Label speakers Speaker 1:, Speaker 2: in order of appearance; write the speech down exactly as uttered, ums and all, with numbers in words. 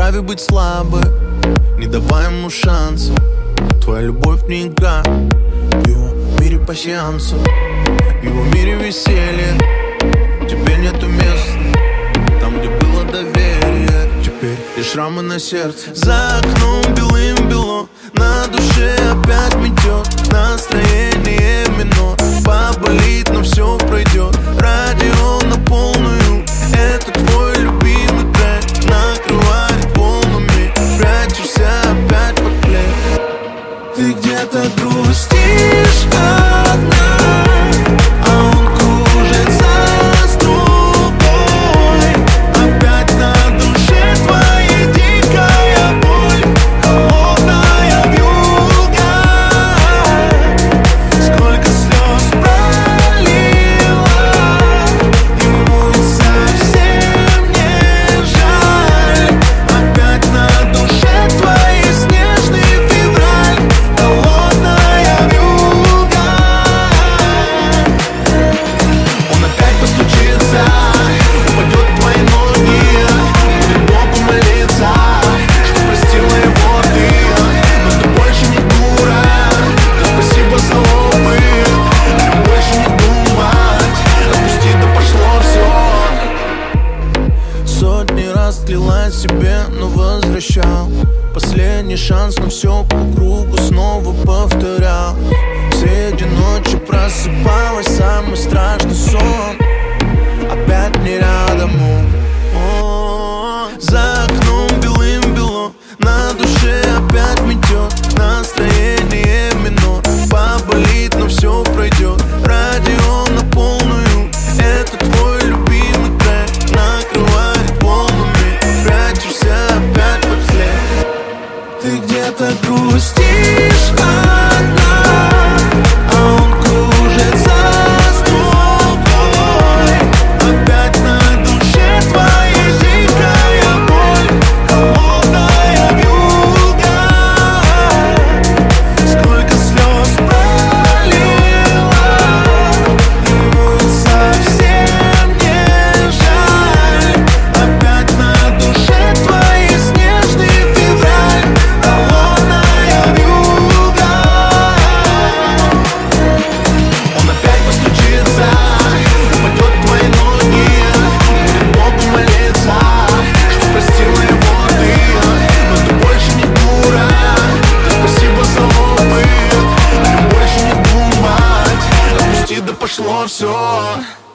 Speaker 1: вправе быть слабой, не давай ему шанса. Твоя любовь не игра, в его мире пасьянса, в его мире веселье. Теперь нету места там, где было доверие. Теперь лишь шрамы на сердце. За окном белым-бело, на душе опять метет. Настроение минор, поболит, но все пройдет. Радио на полную, это твой любимый трек. Накрывает волнами, прячешься опять под плед. Ты где-то грустишь одна, а он кружится с другой. Опять на душе твоя дикая боль, холодная вьюга. Сколько слез пролила, ему совсем не жаль. Опять на душе твоей снежный февраль, холодная вьюга. Он опять постучится, упадет в твои ноги, будет Богу молиться, что простила его ты. Но ты больше не дура, то спасибо за опыт. Больше не думать, отпусти, да пошло все. Сотни раз клялась себе, но возвращал. Последний шанс, но все по кругу снова повторял. Среди ночи просыпалась, самый страшный сон опять не рядом он. О, за окном белым-бело, на душе опять метет. Настроение минор, поболит, но все пройдет. Радио на полную, это твой любимый трек. Накрывает волнами, прячешься опять под след. Ты где-то грустишь одна, а он кружится с другой. Опять на душе твоя дикая боль, холодная вьюга. Сколько слез пролила, ему совсем не жаль. Опять на душе твоей снежный февраль, холодная вьюга. Он опять постучится, упадет в твои ноги, будет Богу молиться, что простила его ты. Но ты больше не дура, да спасибо за опыт. Больше не думать, отпусти, да пошло все.